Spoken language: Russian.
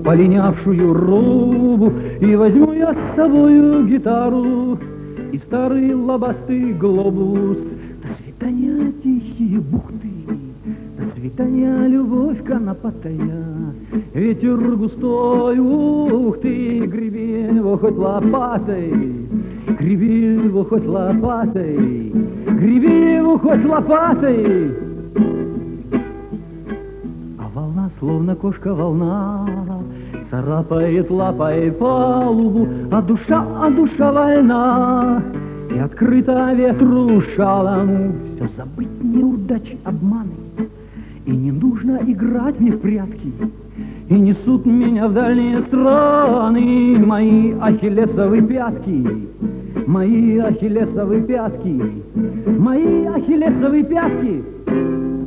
полинявшую робу, и возьму я с собою гитару и старый лобастый глобус. До свидания, тихие бухты, до свидания, любовь конопатая. Ветер густой, ух ты, греби его хоть лопатой, греби его хоть лопатой, греби его хоть лопатой. А волна, словно кошка волна, царапает лапой палубу, а душа вольна. И открыто ветру шалому все забыть, неудачи, обманы. И не нужно играть мне в прятки, и несут меня в дальние страны мои ахиллесовы пятки, мои ахиллесовы пятки, мои ахиллесовы пятки.